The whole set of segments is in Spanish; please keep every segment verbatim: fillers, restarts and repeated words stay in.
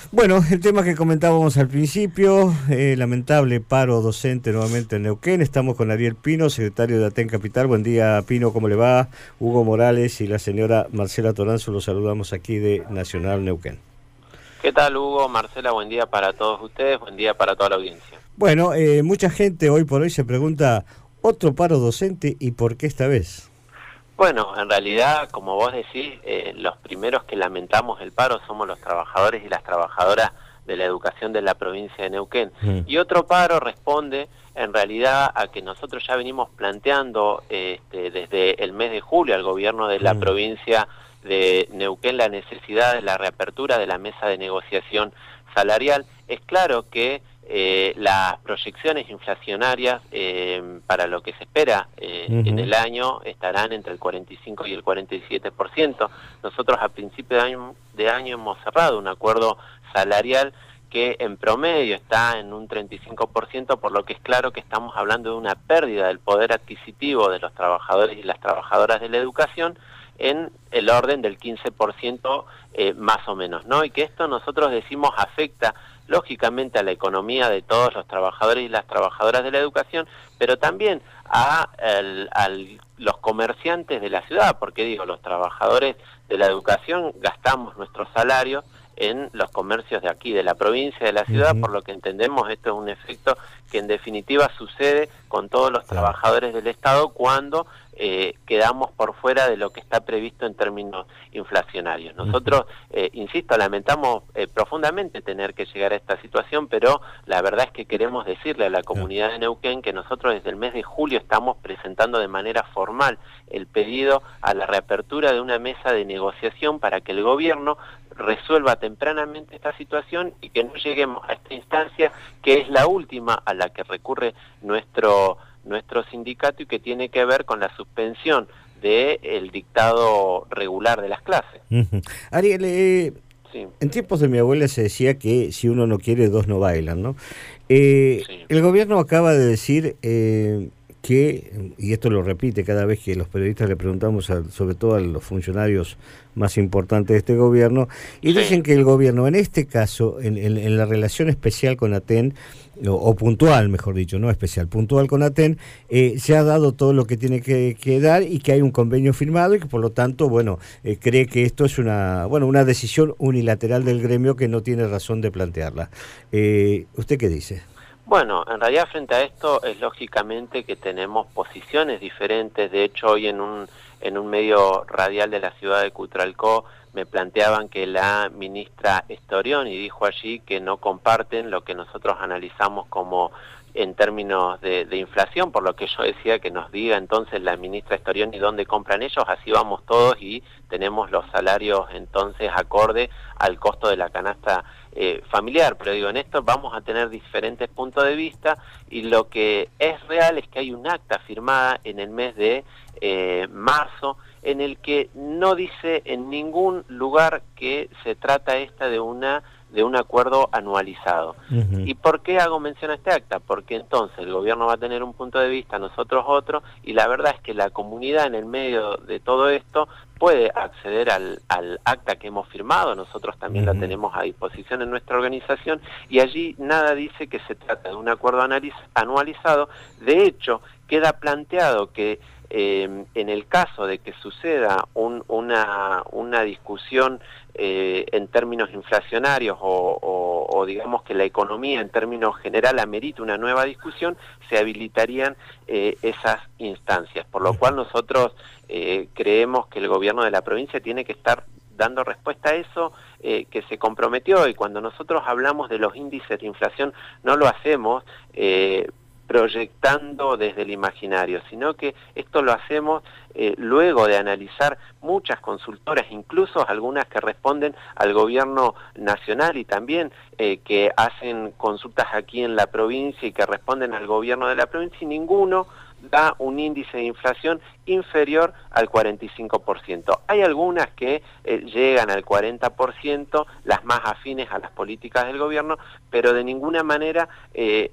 Bueno, el tema que comentábamos al principio, eh, lamentable paro docente nuevamente en Neuquén. Estamos con Ariel Pino, secretario de Aten Capital. Buen día, Pino, ¿cómo le va? Hugo Morales y la señora Marcela Toranzo, los saludamos aquí de Nacional Neuquén. ¿Qué tal, Hugo? Marcela, buen día para todos ustedes, buen día para toda la audiencia. Bueno, eh, mucha gente hoy por hoy se pregunta, ¿otro paro docente y por qué esta vez? Bueno, en realidad, como vos decís, eh, los primeros que lamentamos el paro somos los trabajadores y las trabajadoras de la educación de la provincia de Neuquén. Mm. Y otro paro responde, en realidad, a que nosotros ya venimos planteando este, desde el mes de julio al gobierno de la mm. provincia de Neuquén la necesidad de la reapertura de la mesa de negociación salarial. Es claro que Eh, las proyecciones inflacionarias eh, para lo que se espera eh, uh-huh. en el año estarán entre el cuarenta y cinco y el cuarenta y siete por ciento. Nosotros a principio de año, de año hemos cerrado un acuerdo salarial que en promedio está en un treinta y cinco por ciento, por lo que es claro que estamos hablando de una pérdida del poder adquisitivo de los trabajadores y las trabajadoras de la educación en el orden del quince por ciento eh, más o menos, ¿no? Y que esto nosotros decimos afecta lógicamente a la economía de todos los trabajadores y las trabajadoras de la educación, pero también a, el, a los comerciantes de la ciudad, porque digo, los trabajadores de la educación gastamos nuestro salario en los comercios de aquí, de la provincia, de la ciudad, uh-huh. por lo que entendemos esto es un efecto que en definitiva sucede con todos los claro. trabajadores del Estado cuando eh, quedamos por fuera de lo que está previsto en términos inflacionarios. Nosotros, eh, insisto, lamentamos eh, profundamente tener que llegar a esta situación, pero la verdad es que queremos decirle a la comunidad de Neuquén que nosotros desde el mes de julio estamos presentando de manera formal el pedido a la reapertura de una mesa de negociación para que el gobierno resuelva tempranamente esta situación y que no lleguemos a esta instancia que es la última a la que recurre nuestro nuestro sindicato y que tiene que ver con la suspensión del dictado regular de las clases. Uh-huh. Ariel, eh, sí. en tiempos de mi abuela se decía que si uno no quiere, dos no bailan, ¿no? Eh, sí. El gobierno acaba de decir eh, que, y esto lo repite cada vez que los periodistas le preguntamos, a, sobre todo a los funcionarios más importantes de este gobierno, y sí. dicen que el gobierno, en este caso, en, en, en la relación especial con Aten, o, o puntual, mejor dicho, no especial, puntual con Aten, eh, se ha dado todo lo que tiene que, que dar y que hay un convenio firmado y que por lo tanto, bueno, eh, cree que esto es una, bueno, una decisión unilateral del gremio que no tiene razón de plantearla. Eh, ¿Usted qué dice? Bueno, en realidad frente a esto es lógicamente que tenemos posiciones diferentes. De hecho, hoy en un en un medio radial de la ciudad de Cutralcó me planteaban que la ministra Estorioni dijo allí que no comparten lo que nosotros analizamos como en términos de, de inflación, por lo que yo decía que nos diga entonces la ministra Estorioni dónde compran ellos, así vamos todos y tenemos los salarios entonces acorde al costo de la canasta eh, familiar. Pero digo, en esto vamos a tener diferentes puntos de vista y lo que es real es que hay un acta firmada en el mes de eh, marzo en el que no dice en ningún lugar que se trata esta de una de un acuerdo anualizado. Uh-huh. ¿Y por qué hago mención a este acta? Porque entonces el gobierno va a tener un punto de vista, nosotros otro, y la verdad es que la comunidad en el medio de todo esto puede acceder al, al acta que hemos firmado, nosotros también uh-huh. la tenemos a disposición en nuestra organización, y allí nada dice que se trata de un acuerdo anualizado. De hecho, queda planteado que Eh, en el caso de que suceda un, una, una discusión eh, en términos inflacionarios o, o, o digamos que la economía en términos general amerita una nueva discusión, se habilitarían eh, esas instancias, por lo cual nosotros eh, creemos que el gobierno de la provincia tiene que estar dando respuesta a eso eh, que se comprometió, y cuando nosotros hablamos de los índices de inflación no lo hacemos eh, proyectando desde el imaginario, sino que esto lo hacemos eh, luego de analizar muchas consultoras, incluso algunas que responden al gobierno nacional y también eh, que hacen consultas aquí en la provincia y que responden al gobierno de la provincia, y ninguno da un índice de inflación inferior al cuarenta y cinco por ciento. Hay algunas que eh, llegan al cuarenta por ciento, las más afines a las políticas del gobierno, pero de ninguna manera eh,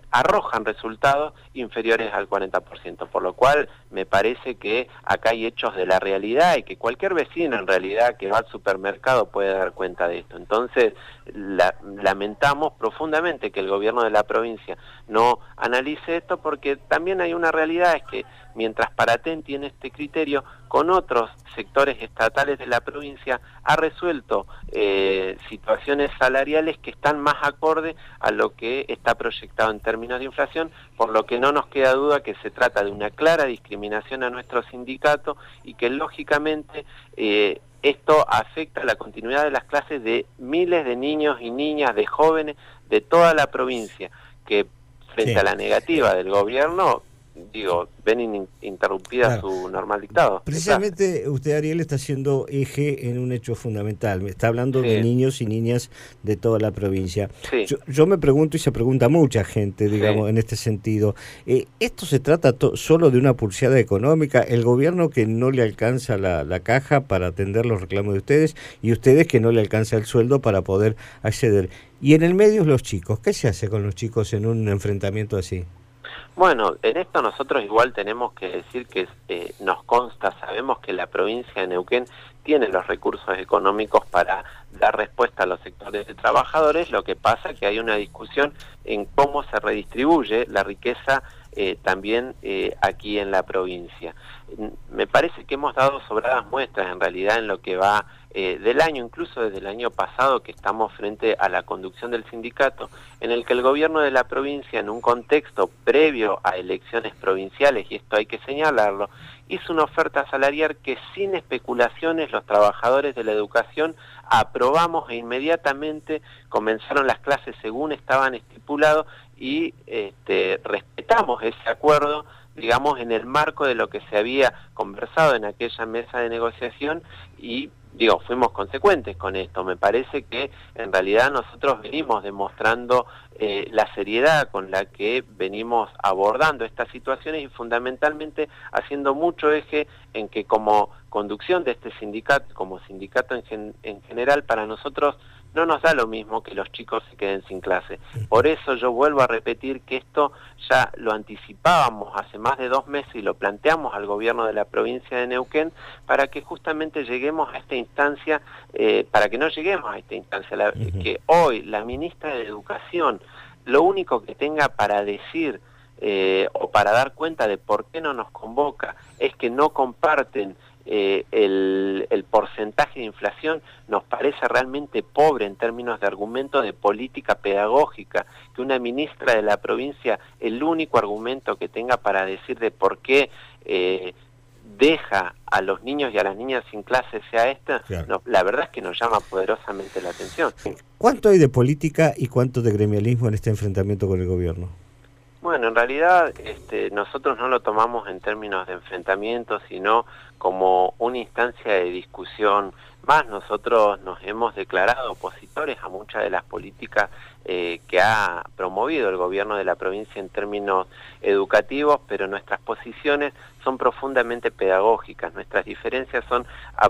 arrojan resultados inferiores al cuarenta por ciento, por lo cual me parece que acá hay hechos de la realidad y que cualquier vecino en realidad que va al supermercado puede dar cuenta de esto. Entonces, la, lamentamos profundamente que el gobierno de la provincia no analice esto, porque también hay una realidad, es que mientras Paraten tiene este criterio, con otros sectores estatales de la provincia ha resuelto eh, situaciones salariales que están más acorde a lo que está proyectado en términos de inflación, por lo que no nos queda duda que se trata de una clara discriminación a nuestro sindicato y que lógicamente eh, esto afecta la continuidad de las clases de miles de niños y niñas, de jóvenes de toda la provincia, que frente sí. a la negativa del gobierno, digo, ven in, interrumpida claro. su normal dictado. Precisamente está. Usted, Ariel, está haciendo eje en un hecho fundamental. Me está hablando sí. de niños y niñas de toda la provincia. Sí. Yo, yo me pregunto, y se pregunta mucha gente, digamos, sí. en este sentido, eh, ¿esto se trata solo de una pulseada económica? ¿El gobierno que no le alcanza la, la caja para atender los reclamos de ustedes y ustedes que no le alcanza el sueldo para poder acceder? Y en el medio los chicos, ¿qué se hace con los chicos en un enfrentamiento así? Bueno, en esto nosotros igual tenemos que decir que eh, nos consta, sabemos que la provincia de Neuquén tiene los recursos económicos para dar respuesta a los sectores de trabajadores, lo que pasa que hay una discusión en cómo se redistribuye la riqueza eh, también eh, aquí en la provincia. Me parece que hemos dado sobradas muestras en realidad en lo que va eh, del año, incluso desde el año pasado, que estamos frente a la conducción del sindicato, en el que el gobierno de la provincia, en un contexto previo a elecciones provinciales, y esto hay que señalarlo, hizo una oferta salarial que sin especulaciones los trabajadores de la educación aprobamos e inmediatamente comenzaron las clases según estaban estipulados y este, respetamos ese acuerdo, digamos, en el marco de lo que se había conversado en aquella mesa de negociación y, digo, fuimos consecuentes con esto. Me parece que en realidad nosotros venimos demostrando eh, la seriedad con la que venimos abordando estas situaciones y fundamentalmente haciendo mucho eje en que como conducción de este sindicato, como sindicato en, gen en general, para nosotros no nos da lo mismo que los chicos se queden sin clase. Por eso yo vuelvo a repetir que esto ya lo anticipábamos hace más de dos meses y lo planteamos al gobierno de la provincia de Neuquén para que justamente lleguemos a esta instancia, eh, para que no lleguemos a esta instancia, la, uh-huh. que hoy la ministra de Educación lo único que tenga para decir eh, o para dar cuenta de por qué no nos convoca es que no comparten Eh, el, el porcentaje de inflación, nos parece realmente pobre en términos de argumento de política pedagógica, que una ministra de la provincia, el único argumento que tenga para decir de por qué eh, deja a los niños y a las niñas sin clase sea esta, claro. no, la verdad es que nos llama poderosamente la atención. ¿Cuánto hay de política y cuánto de gremialismo en este enfrentamiento con el gobierno? Bueno, en realidad este, nosotros no lo tomamos en términos de enfrentamiento, sino como una instancia de discusión más. Nosotros nos hemos declarado opositores a muchas de las políticas eh, que ha promovido el gobierno de la provincia en términos educativos, pero nuestras posiciones son profundamente pedagógicas, nuestras diferencias son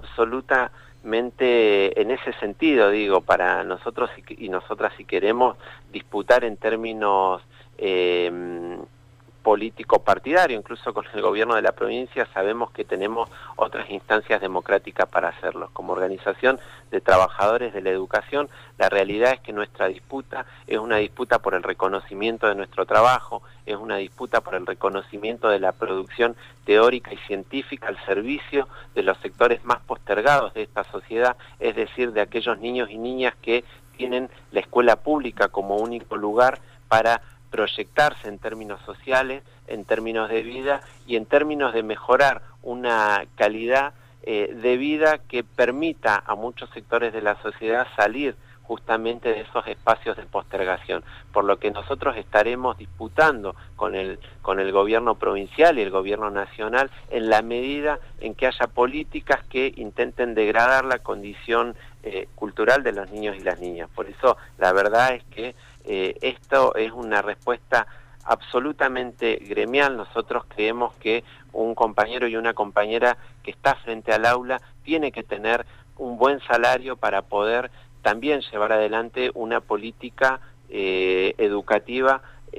absolutamente en ese sentido, digo, para nosotros y nosotras si queremos disputar en términos Eh, político partidario, incluso con el gobierno de la provincia, sabemos que tenemos otras instancias democráticas para hacerlo. Como organización de trabajadores de la educación, la realidad es que nuestra disputa es una disputa por el reconocimiento de nuestro trabajo, es una disputa por el reconocimiento de la producción teórica y científica al servicio de los sectores más postergados de esta sociedad, es decir, de aquellos niños y niñas que tienen la escuela pública como único lugar para proyectarse en términos sociales, en términos de vida y en términos de mejorar una calidad eh, de vida que permita a muchos sectores de la sociedad salir justamente de esos espacios de postergación, por lo que nosotros estaremos disputando con el, con el gobierno provincial y el gobierno nacional en la medida en que haya políticas que intenten degradar la condición eh, cultural de los niños y las niñas. Por eso la verdad es que eh, esto es una respuesta absolutamente gremial. Nosotros creemos que un compañero y una compañera que está frente al aula tiene que tener un buen salario para poder también llevar adelante una política eh, educativa eh,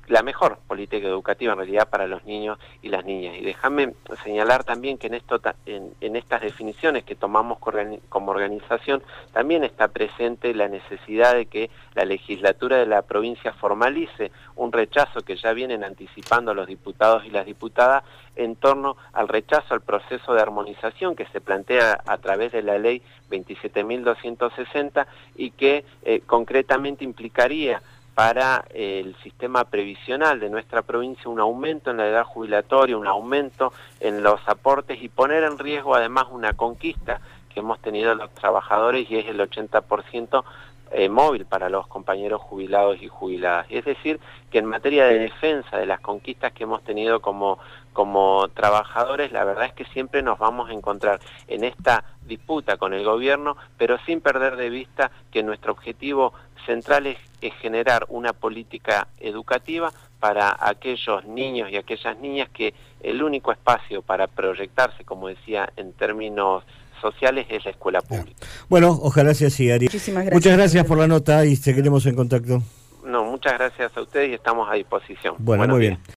la mejor política educativa en realidad para los niños y las niñas. Y déjame señalar también que en, esto, en, en estas definiciones que tomamos como organización también está presente la necesidad de que la legislatura de la provincia formalice un rechazo que ya vienen anticipando los diputados y las diputadas en torno al rechazo al proceso de armonización que se plantea a través de la ley veintisiete mil doscientos sesenta y que eh, concretamente implicaría para eh, el sistema previsional de nuestra provincia un aumento en la edad jubilatoria, un aumento en los aportes y poner en riesgo además una conquista que hemos tenido los trabajadores y es el ochenta por ciento eh, móvil para los compañeros jubilados y jubiladas. Es decir, que en materia de defensa de las conquistas que hemos tenido como, como trabajadores, la verdad es que siempre nos vamos a encontrar en esta disputa con el gobierno, pero sin perder de vista que nuestro objetivo central es, es generar una política educativa para aquellos niños y aquellas niñas que el único espacio para proyectarse, como decía, en términos sociales es la escuela pública. Bueno, ojalá sea así, Ari. Muchísimas gracias. Muchas gracias por la nota y seguiremos en contacto. No, muchas gracias a ustedes y estamos a disposición. Bueno, muy bien.